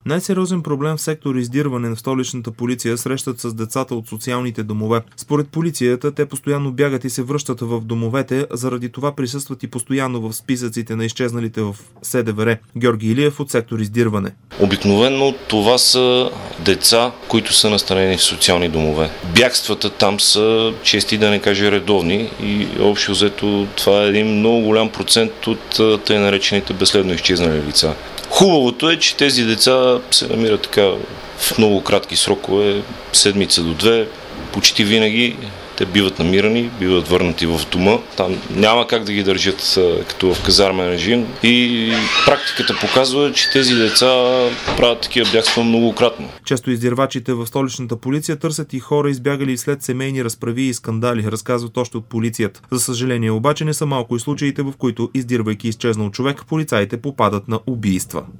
Най-сериозен проблем в сектор издирване на столичната полиция срещат с децата от социалните домове. Според полицията, те постоянно бягат и се връщат в домовете, заради това присъстват и постоянно в списъците на изчезналите в СДВР. Георги Илиев от сектор издирване. Обикновено това са деца, които са настанени в социални домове. Бягствата там са чести, да не кажа редовни, и общо взето това е един много голям процент от тъй наречените безследно изчезнали лица. Хубавото е, че тези деца се намират така в много кратки срокове, седмица до две, почти винаги те биват намирани, биват върнати в дома. Там няма как да ги държат като в казармен режим и практиката показва, че тези деца правят такива бягства многократно. Често издирвачите в столичната полиция търсят и хора, избягали след семейни разправи и скандали, разказват още от полицията. За съжаление обаче не са малко и случаите, в които, издирвайки изчезнал човек, полицаите попадат на убийства.